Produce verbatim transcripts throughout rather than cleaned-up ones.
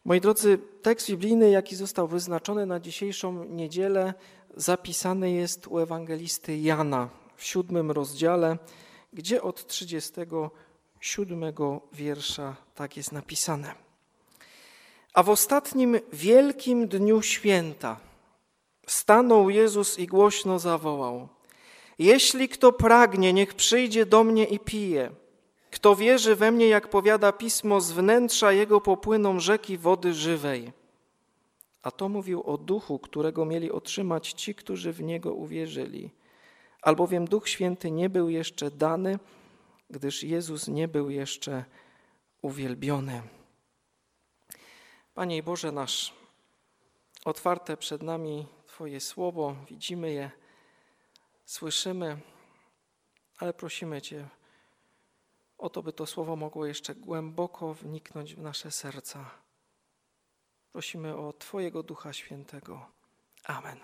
Moi drodzy, tekst biblijny, jaki został wyznaczony na dzisiejszą niedzielę, zapisany jest u ewangelisty Jana w siódmym rozdziale, gdzie od trzydziestego siódmego wiersza tak jest napisane. A w ostatnim wielkim dniu święta stanął Jezus i głośno zawołał: Jeśli kto pragnie, niech przyjdzie do mnie i pije. Kto wierzy we mnie, jak powiada Pismo, z wnętrza jego popłyną rzeki wody żywej. A to mówił o duchu, którego mieli otrzymać ci, którzy w niego uwierzyli. Albowiem Duch Święty nie był jeszcze dany, gdyż Jezus nie był jeszcze uwielbiony. Panie Boże nasz, otwarte przed nami Twoje słowo, widzimy je, słyszymy, ale prosimy Cię o to, by to słowo mogło jeszcze głęboko wniknąć w nasze serca. Prosimy o Twojego Ducha Świętego. Amen.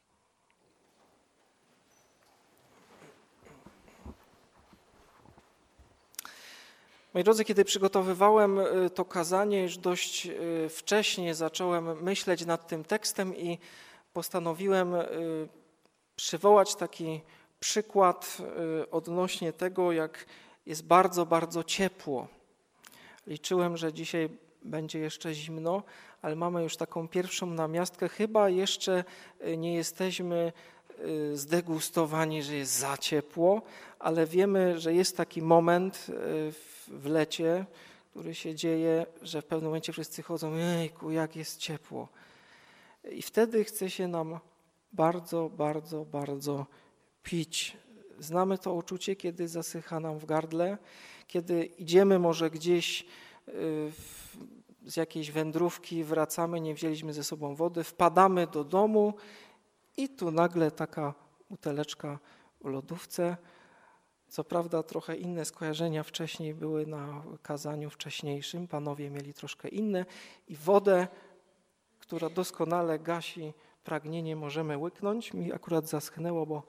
Moi drodzy, kiedy przygotowywałem to kazanie, już dość wcześnie zacząłem myśleć nad tym tekstem i postanowiłem przywołać taki przykład odnośnie tego, jak jest bardzo, bardzo ciepło. Liczyłem, że dzisiaj będzie jeszcze zimno, ale mamy już taką pierwszą namiastkę. Chyba jeszcze nie jesteśmy zdegustowani, że jest za ciepło, ale wiemy, że jest taki moment w lecie, który się dzieje, że w pewnym momencie wszyscy chodzą: jejku, jak jest ciepło. I wtedy chce się nam bardzo, bardzo, bardzo pić. Znamy to uczucie, kiedy zasycha nam w gardle, kiedy idziemy może gdzieś z jakiejś wędrówki, wracamy, nie wzięliśmy ze sobą wody, wpadamy do domu i tu nagle taka buteleczka w lodówce. Co prawda trochę inne skojarzenia wcześniej były na kazaniu wcześniejszym, panowie mieli troszkę inne i wodę, która doskonale gasi pragnienie, możemy łyknąć. Mi akurat zaschnęło, bo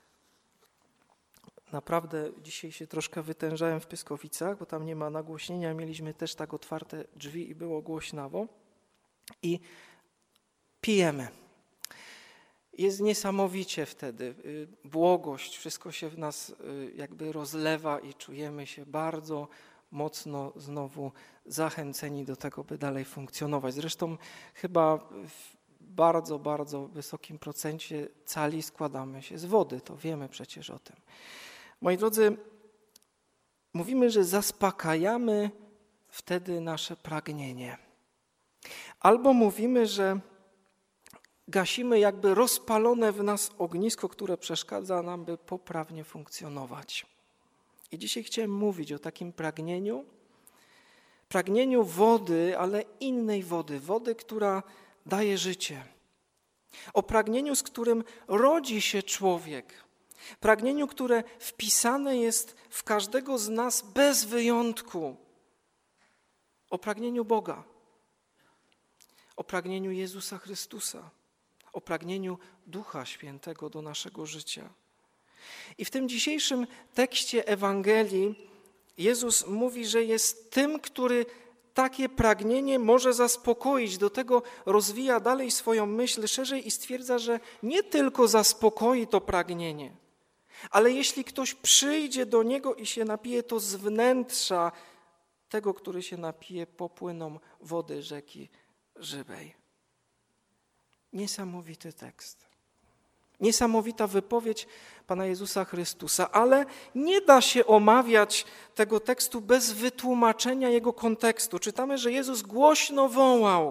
naprawdę dzisiaj się troszkę wytężałem w Pyskowicach, bo tam nie ma nagłośnienia, mieliśmy też tak otwarte drzwi i było głośnawo. I pijemy. Jest niesamowicie wtedy, błogość, wszystko się w nas jakby rozlewa i czujemy się bardzo mocno znowu zachęceni do tego, by dalej funkcjonować. Zresztą chyba w bardzo, bardzo wysokim procencie cali składamy się z wody, to wiemy przecież o tym. Moi drodzy, mówimy, że zaspokajamy wtedy nasze pragnienie. Albo mówimy, że gasimy jakby rozpalone w nas ognisko, które przeszkadza nam, by poprawnie funkcjonować. I dzisiaj chciałem mówić o takim pragnieniu, pragnieniu wody, ale innej wody, wody, która daje życie. O pragnieniu, z którym rodzi się człowiek. Pragnieniu, które wpisane jest w każdego z nas bez wyjątku. O pragnieniu Boga. O pragnieniu Jezusa Chrystusa. O pragnieniu Ducha Świętego do naszego życia. I w tym dzisiejszym tekście Ewangelii Jezus mówi, że jest tym, który takie pragnienie może zaspokoić. Do tego rozwija dalej swoją myśl szerzej i stwierdza, że nie tylko zaspokoi to pragnienie, ale jeśli ktoś przyjdzie do Niego i się napije, to z wnętrza tego, który się napije, popłyną wody rzeki żywej. Niesamowity tekst. Niesamowita wypowiedź Pana Jezusa Chrystusa, ale nie da się omawiać tego tekstu bez wytłumaczenia jego kontekstu. Czytamy, że Jezus głośno wołał.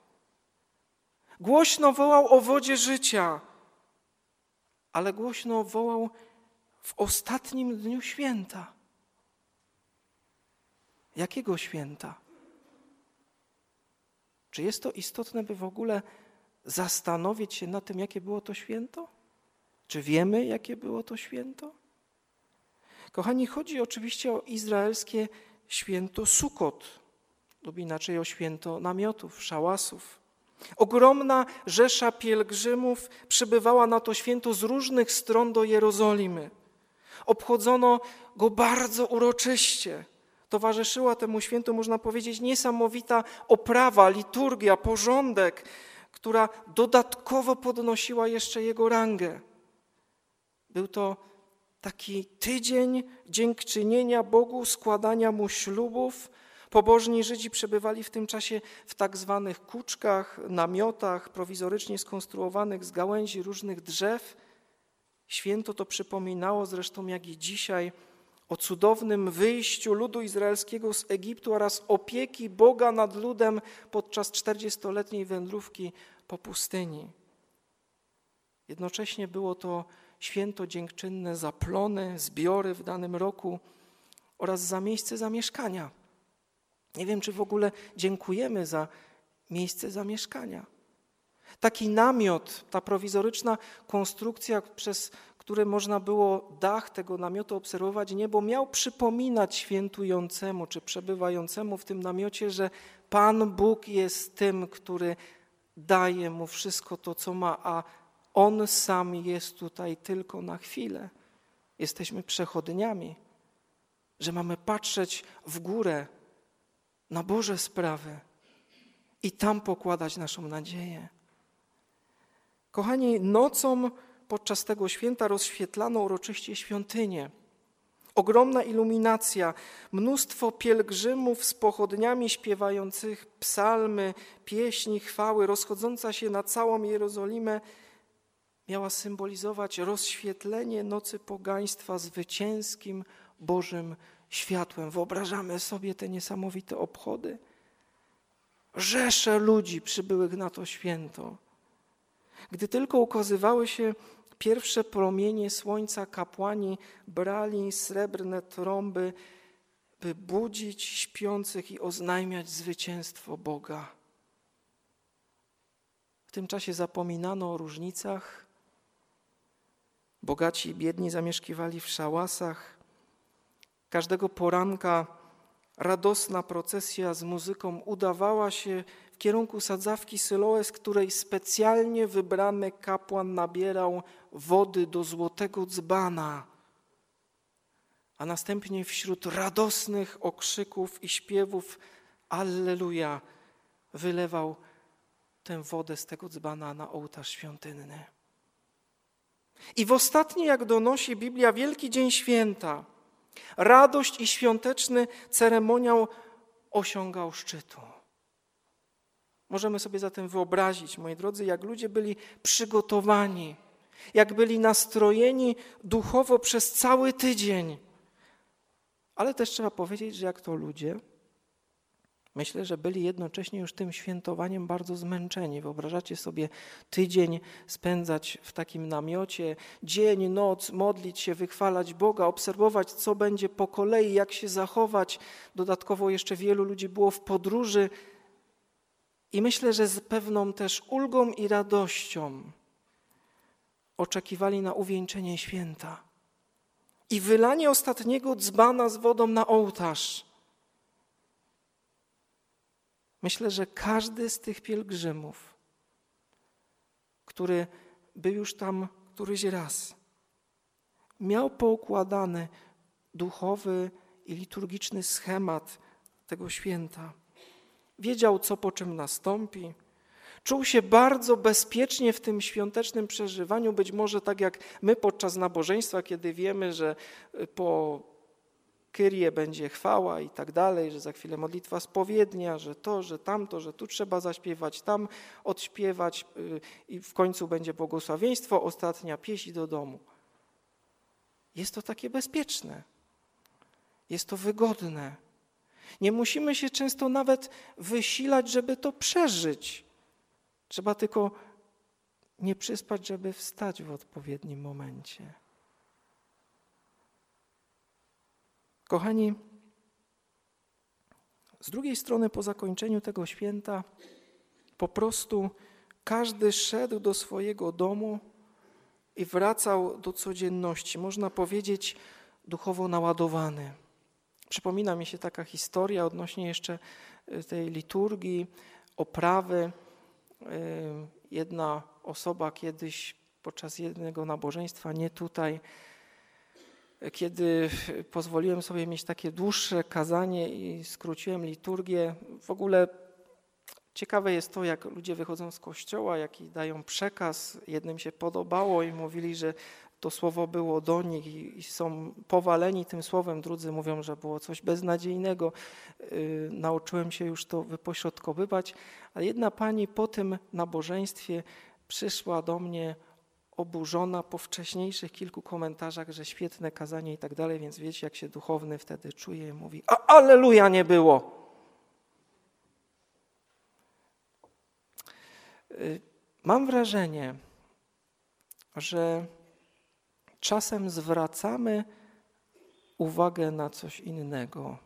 Głośno wołał o wodzie życia, ale głośno wołał w ostatnim dniu święta. Jakiego święta? Czy jest to istotne, by w ogóle zastanowić się nad tym, jakie było to święto? Czy wiemy, jakie było to święto? Kochani, chodzi oczywiście o izraelskie święto Sukot, lub inaczej o święto namiotów, szałasów. Ogromna rzesza pielgrzymów przybywała na to święto z różnych stron do Jerozolimy. Obchodzono go bardzo uroczyście. Towarzyszyła temu świętu, można powiedzieć, niesamowita oprawa, liturgia, porządek, która dodatkowo podnosiła jeszcze jego rangę. Był to taki tydzień dziękczynienia Bogu, składania Mu ślubów. Pobożni Żydzi przebywali w tym czasie w tak zwanych kuczkach, namiotach prowizorycznie skonstruowanych z gałęzi różnych drzew. Święto to przypominało zresztą jak i dzisiaj o cudownym wyjściu ludu izraelskiego z Egiptu oraz opieki Boga nad ludem podczas czterdziestoletniej wędrówki po pustyni. Jednocześnie było to święto dziękczynne za plony, zbiory w danym roku oraz za miejsce zamieszkania. Nie wiem, czy w ogóle dziękujemy za miejsce zamieszkania. Taki namiot, ta prowizoryczna konstrukcja, przez które można było dach tego namiotu obserwować niebo, miał przypominać świętującemu czy przebywającemu w tym namiocie, że Pan Bóg jest tym, który daje mu wszystko to, co ma, a On sam jest tutaj tylko na chwilę. Jesteśmy przechodniami, że mamy patrzeć w górę na Boże sprawy i tam pokładać naszą nadzieję. Kochani, nocą podczas tego święta rozświetlano uroczyście świątynię. Ogromna iluminacja, mnóstwo pielgrzymów z pochodniami śpiewających psalmy, pieśni, chwały, rozchodząca się na całą Jerozolimę, miała symbolizować rozświetlenie nocy pogaństwa zwycięskim Bożym światłem. Wyobrażamy sobie te niesamowite obchody. Rzesze ludzi przybyłych na to święto. Gdy tylko ukazywały się pierwsze promienie słońca, kapłani brali srebrne trąby, by budzić śpiących i oznajmiać zwycięstwo Boga. W tym czasie zapominano o różnicach. Bogaci i biedni zamieszkiwali w szałasach. Każdego poranka radosna procesja z muzyką udawała się w kierunku sadzawki Syloe, z której specjalnie wybrany kapłan nabierał wody do złotego dzbana, a następnie wśród radosnych okrzyków i śpiewów Alleluja wylewał tę wodę z tego dzbana na ołtarz świątynny. I w ostatni, jak donosi Biblia, Wielki Dzień Święta, radość i świąteczny ceremoniał osiągał szczytu. Możemy sobie zatem wyobrazić, moi drodzy, jak ludzie byli przygotowani, jak byli nastrojeni duchowo przez cały tydzień. Ale też trzeba powiedzieć, że jak to ludzie, myślę, że byli jednocześnie już tym świętowaniem bardzo zmęczeni. Wyobrażacie sobie tydzień spędzać w takim namiocie, dzień, noc, modlić się, wychwalać Boga, obserwować, co będzie po kolei, jak się zachować. Dodatkowo jeszcze wielu ludzi było w podróży i myślę, że z pewną też ulgą i radością oczekiwali na uwieńczenie święta i wylanie ostatniego dzbana z wodą na ołtarz. Myślę, że każdy z tych pielgrzymów, który był już tam któryś raz, miał poukładany duchowy i liturgiczny schemat tego święta. Wiedział, co po czym nastąpi. Czuł się bardzo bezpiecznie w tym świątecznym przeżywaniu, być może tak jak my podczas nabożeństwa, kiedy wiemy, że po Kyrie będzie chwała i tak dalej, że za chwilę modlitwa spowiednia, że to, że tamto, że tu trzeba zaśpiewać, tam odśpiewać i w końcu będzie błogosławieństwo, ostatnia pieśń do domu. Jest to takie bezpieczne, jest to wygodne. Nie musimy się często nawet wysilać, żeby to przeżyć. Trzeba tylko nie przyspać, żeby wstać w odpowiednim momencie. Kochani, z drugiej strony po zakończeniu tego święta po prostu każdy szedł do swojego domu i wracał do codzienności, można powiedzieć duchowo naładowany. Przypomina mi się taka historia odnośnie jeszcze tej liturgii, oprawy. Jedna osoba kiedyś podczas jednego nabożeństwa, nie tutaj, kiedy pozwoliłem sobie mieć takie dłuższe kazanie i skróciłem liturgię. W ogóle ciekawe jest to, jak ludzie wychodzą z kościoła, jaki dają przekaz. Jednym się podobało i mówili, że to słowo było do nich i, i są powaleni tym słowem. Drudzy mówią, że było coś beznadziejnego. Yy, nauczyłem się już to wypośrodkowywać. Ale jedna pani po tym nabożeństwie przyszła do mnie oburzona po wcześniejszych kilku komentarzach, że świetne kazanie i tak dalej, więc wiecie, jak się duchowny wtedy czuje i mówi: a alleluja nie było. Mam wrażenie, że czasem zwracamy uwagę na coś innego.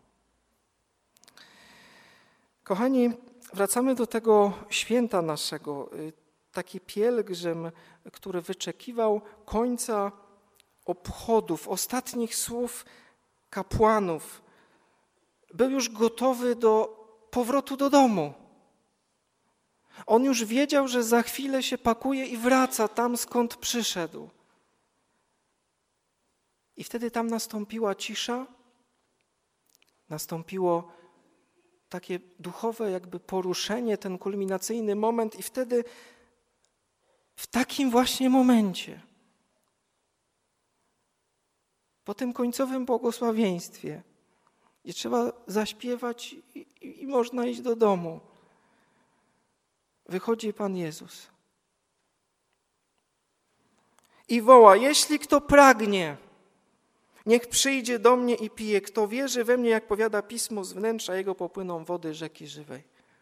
Kochani, wracamy do tego święta naszego. Taki pielgrzym, który wyczekiwał końca obchodów, ostatnich słów kapłanów, był już gotowy do powrotu do domu. On już wiedział, że za chwilę się pakuje i wraca tam, skąd przyszedł. I wtedy tam nastąpiła cisza, nastąpiło takie duchowe jakby poruszenie, ten kulminacyjny moment i wtedy w takim właśnie momencie, po tym końcowym błogosławieństwie, gdzie trzeba zaśpiewać i, i, i można iść do domu, wychodzi Pan Jezus i woła: jeśli kto pragnie, niech przyjdzie do mnie i pije. Kto wierzy we mnie, jak powiada Pismo, z wnętrza jego popłyną wody rzeki żywej.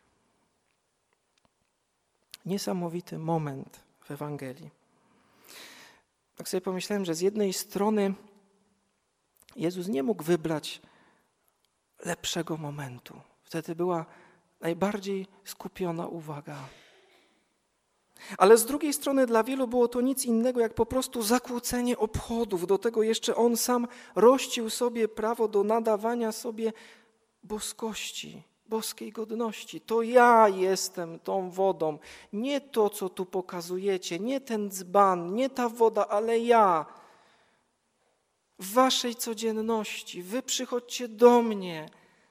Niesamowity moment w Ewangelii. Tak sobie pomyślałem, że z jednej strony Jezus nie mógł wybrać lepszego momentu. Wtedy była najbardziej skupiona uwaga. Ale z drugiej strony dla wielu było to nic innego jak po prostu zakłócenie obchodów. Do tego jeszcze on sam rościł sobie prawo do nadawania sobie boskości, boskiej godności. To ja jestem tą wodą, nie to, co tu pokazujecie, nie ten dzban, nie ta woda, ale ja. W waszej codzienności, wy przychodźcie do mnie.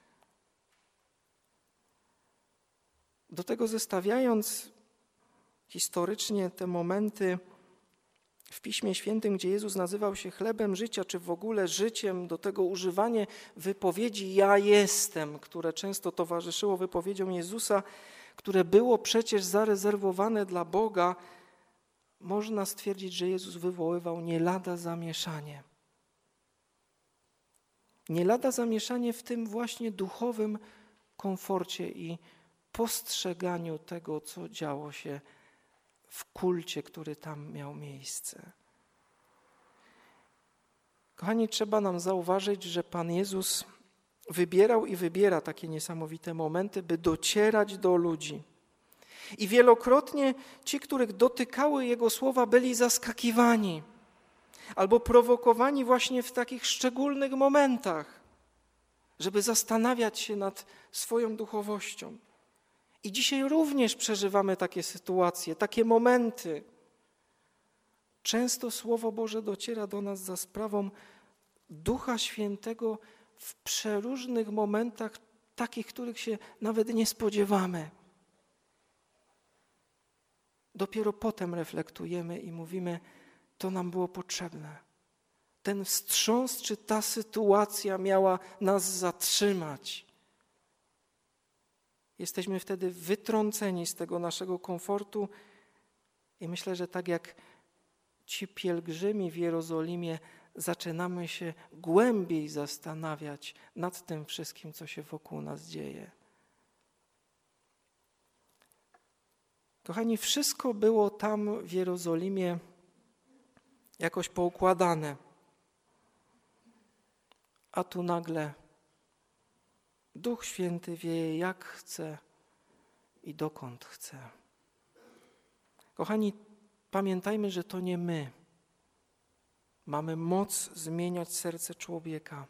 Do tego zestawiając historycznie te momenty w Piśmie Świętym, gdzie Jezus nazywał się chlebem życia, czy w ogóle życiem, do tego używanie wypowiedzi ja jestem, które często towarzyszyło wypowiedziom Jezusa, które było przecież zarezerwowane dla Boga, można stwierdzić, że Jezus wywoływał nie lada zamieszanie. Nie lada zamieszanie w tym właśnie duchowym komforcie i postrzeganiu tego, co działo się w kulcie, który tam miał miejsce. Kochani, trzeba nam zauważyć, że Pan Jezus wybierał i wybiera takie niesamowite momenty, by docierać do ludzi. I wielokrotnie ci, których dotykały Jego słowa, byli zaskakiwani albo prowokowani właśnie w takich szczególnych momentach, żeby zastanawiać się nad swoją duchowością. I dzisiaj również przeżywamy takie sytuacje, takie momenty. Często Słowo Boże dociera do nas za sprawą Ducha Świętego w przeróżnych momentach, takich, których się nawet nie spodziewamy. Dopiero potem reflektujemy i mówimy, to nam było potrzebne. Ten wstrząs czy ta sytuacja miała nas zatrzymać. Jesteśmy wtedy wytrąceni z tego naszego komfortu i myślę, że tak jak ci pielgrzymi w Jerozolimie zaczynamy się głębiej zastanawiać nad tym wszystkim, co się wokół nas dzieje. Kochani, wszystko było tam w Jerozolimie jakoś poukładane, a tu nagle Duch Święty wieje jak chce i dokąd chce. Kochani, pamiętajmy, że to nie my mamy moc zmieniać serce człowieka,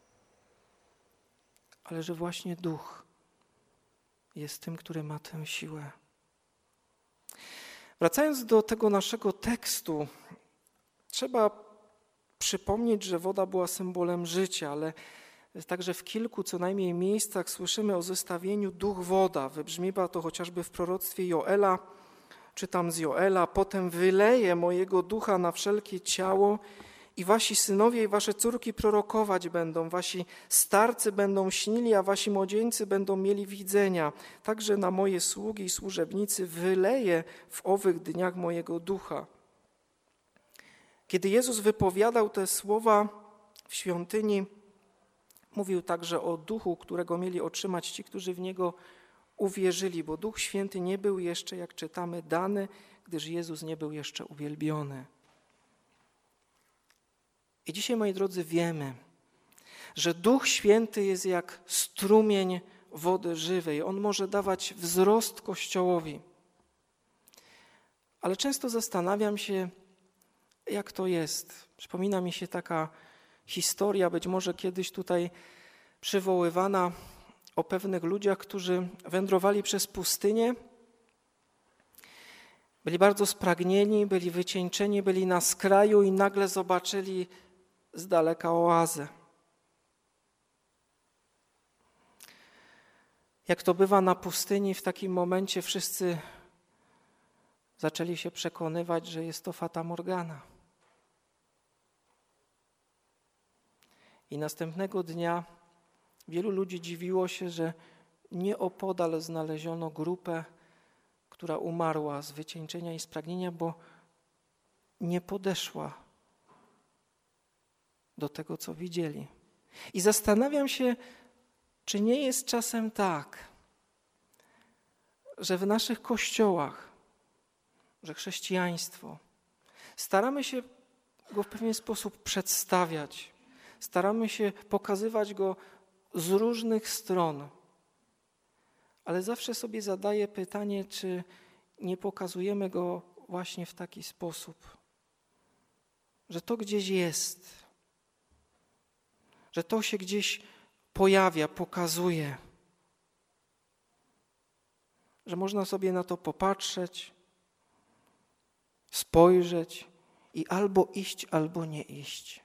ale że właśnie Duch jest tym, który ma tę siłę. Wracając do tego naszego tekstu, trzeba przypomnieć, że woda była symbolem życia, ale także w kilku co najmniej miejscach słyszymy o zestawieniu duch-woda. Wybrzmiewa to chociażby w proroctwie Joela, czytam z Joela, potem wyleję mojego ducha na wszelkie ciało i wasi synowie i wasze córki prorokować będą, wasi starcy będą śnili, a wasi młodzieńcy będą mieli widzenia. Także na moje sługi i służebnicy wyleję w owych dniach mojego ducha. Kiedy Jezus wypowiadał te słowa w świątyni, mówił także o duchu, którego mieli otrzymać ci, którzy w Niego uwierzyli, bo Duch Święty nie był jeszcze, jak czytamy, dany, gdyż Jezus nie był jeszcze uwielbiony. I dzisiaj, moi drodzy, wiemy, że Duch Święty jest jak strumień wody żywej. On może dawać wzrost Kościołowi. Ale często zastanawiam się, jak to jest. Przypomina mi się taka historia, być może kiedyś tutaj przywoływana, o pewnych ludziach, którzy wędrowali przez pustynię. Byli bardzo spragnieni, byli wycieńczeni, byli na skraju i nagle zobaczyli z daleka oazę. Jak to bywa na pustyni, w takim momencie wszyscy zaczęli się przekonywać, że jest to Fata Morgana. I następnego dnia wielu ludzi dziwiło się, że nieopodal znaleziono grupę, która umarła z wycieńczenia i spragnienia, bo nie podeszła do tego, co widzieli. I zastanawiam się, czy nie jest czasem tak, że w naszych kościołach, że chrześcijaństwo, staramy się go w pewien sposób przedstawiać, staramy się pokazywać go z różnych stron, ale zawsze sobie zadaję pytanie, czy nie pokazujemy go właśnie w taki sposób, że to gdzieś jest, że to się gdzieś pojawia, pokazuje, że można sobie na to popatrzeć, spojrzeć i albo iść, albo nie iść.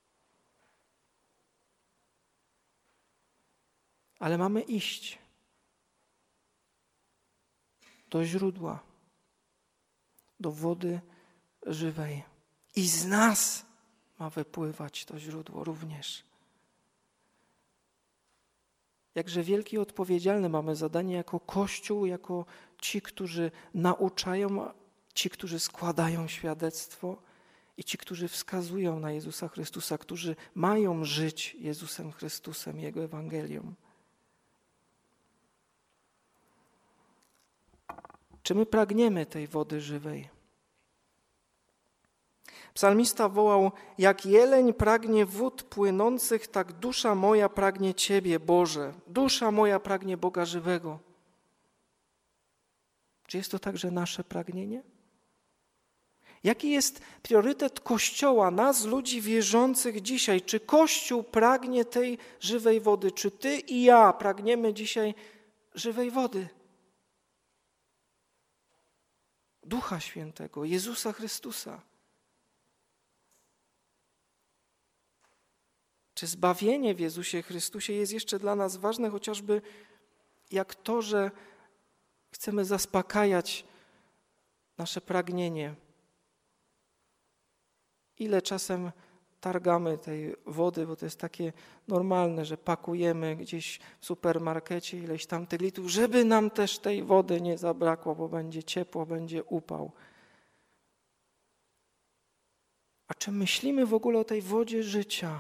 Ale mamy iść do źródła, do wody żywej. I z nas ma wypływać to źródło również. Jakże wielkie i odpowiedzialne mamy zadanie jako Kościół, jako ci, którzy nauczają, ci, którzy składają świadectwo i ci, którzy wskazują na Jezusa Chrystusa, którzy mają żyć Jezusem Chrystusem, Jego Ewangelią. Czy my pragniemy tej wody żywej? Psalmista wołał, jak jeleń pragnie wód płynących, tak dusza moja pragnie Ciebie, Boże. Dusza moja pragnie Boga żywego. Czy jest to także nasze pragnienie? Jaki jest priorytet Kościoła, nas, ludzi wierzących dzisiaj? Czy Kościół pragnie tej żywej wody? Czy Ty i ja pragniemy dzisiaj żywej wody? Ducha Świętego, Jezusa Chrystusa. Czy zbawienie w Jezusie Chrystusie jest jeszcze dla nas ważne, chociażby jak to, że chcemy zaspokajać nasze pragnienie. Ile czasem targamy tej wody, bo to jest takie normalne, że pakujemy gdzieś w supermarkecie ileś tam tych litrów, żeby nam też tej wody nie zabrakło, bo będzie ciepło, będzie upał. A czy myślimy w ogóle o tej wodzie życia?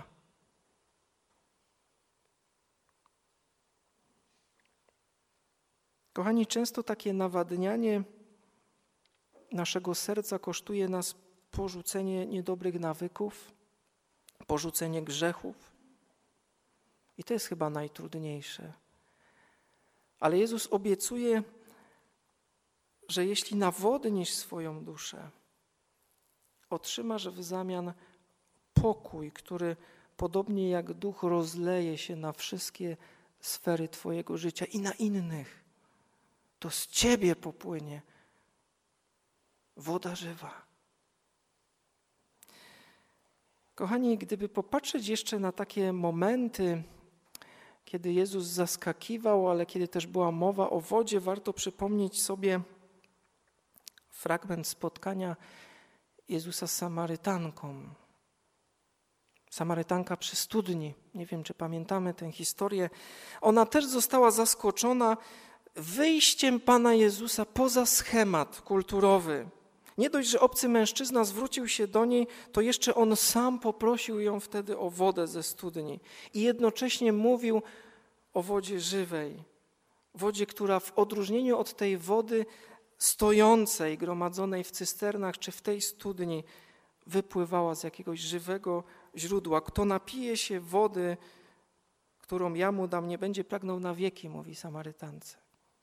Kochani, często takie nawadnianie naszego serca kosztuje nas porzucenie niedobrych nawyków, porzucenie grzechów. I to jest chyba najtrudniejsze. Ale Jezus obiecuje, że jeśli nawodnisz swoją duszę, otrzymasz w zamian pokój, który podobnie jak duch rozleje się na wszystkie sfery twojego życia i na innych. To z ciebie popłynie woda żywa. Kochani, gdyby popatrzeć jeszcze na takie momenty, kiedy Jezus zaskakiwał, ale kiedy też była mowa o wodzie, warto przypomnieć sobie fragment spotkania Jezusa z Samarytanką. Samarytanka przy studni. Nie wiem, czy pamiętamy tę historię. Ona też została zaskoczona wyjściem Pana Jezusa poza schemat kulturowy. Nie dość, że obcy mężczyzna zwrócił się do niej, to jeszcze on sam poprosił ją wtedy o wodę ze studni. I jednocześnie mówił o wodzie żywej. Wodzie, która w odróżnieniu od tej wody stojącej, gromadzonej w cysternach czy w tej studni, wypływała z jakiegoś żywego źródła. Kto napije się wody, którą ja mu dam, nie będzie pragnął na wieki, mówi Samarytance.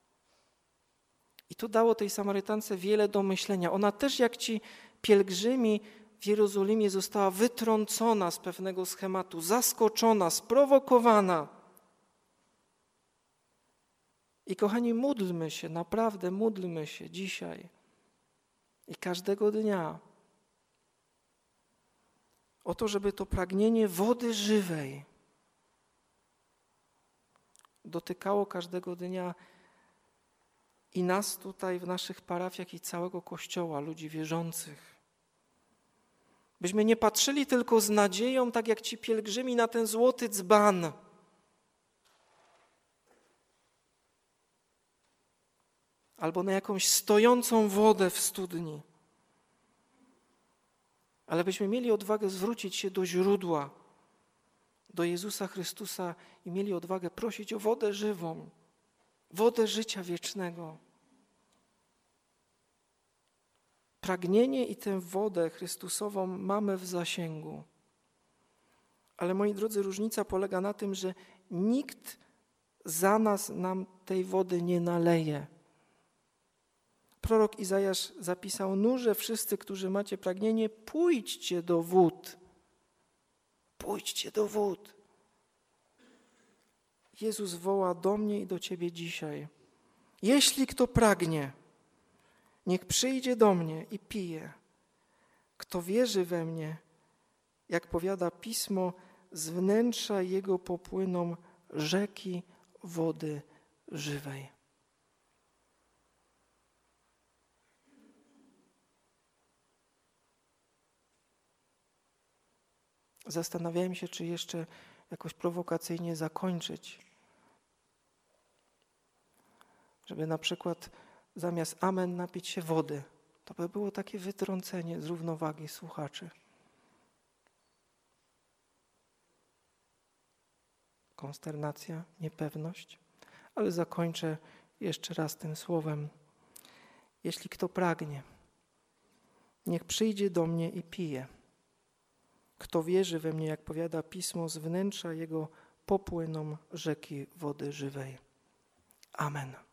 I to dało tej Samarytance wiele do myślenia. Ona też, jak ci pielgrzymi w Jerozolimie, została wytrącona z pewnego schematu, zaskoczona, sprowokowana. I kochani, módlmy się, naprawdę módlmy się dzisiaj i każdego dnia o to, żeby to pragnienie wody żywej dotykało każdego dnia i nas tutaj w naszych parafiach i całego Kościoła, ludzi wierzących. Byśmy nie patrzyli tylko z nadzieją, tak jak ci pielgrzymi, na ten złoty dzban. Albo na jakąś stojącą wodę w studni. Ale byśmy mieli odwagę zwrócić się do źródła, do Jezusa Chrystusa i mieli odwagę prosić o wodę żywą, wodę życia wiecznego. Pragnienie i tę wodę Chrystusową mamy w zasięgu. Ale moi drodzy, różnica polega na tym, że nikt za nas nam tej wody nie naleje. Prorok Izajasz zapisał: nurze wszyscy, którzy macie pragnienie, pójdźcie do wód. Pójdźcie do wód. Jezus woła do mnie i do ciebie dzisiaj. Jeśli kto pragnie, niech przyjdzie do mnie i pije. Kto wierzy we mnie, jak powiada Pismo, z wnętrza jego popłyną rzeki wody żywej. Zastanawiałem się, czy jeszcze jakoś prowokacyjnie zakończyć. Żeby na przykład zamiast amen napić się wody. To by było takie wytrącenie z równowagi słuchaczy. Konsternacja, niepewność. Ale zakończę jeszcze raz tym słowem. Jeśli kto pragnie, niech przyjdzie do mnie i pije. Kto wierzy we mnie, jak powiada Pismo, z wnętrza jego popłyną rzeki wody żywej. Amen.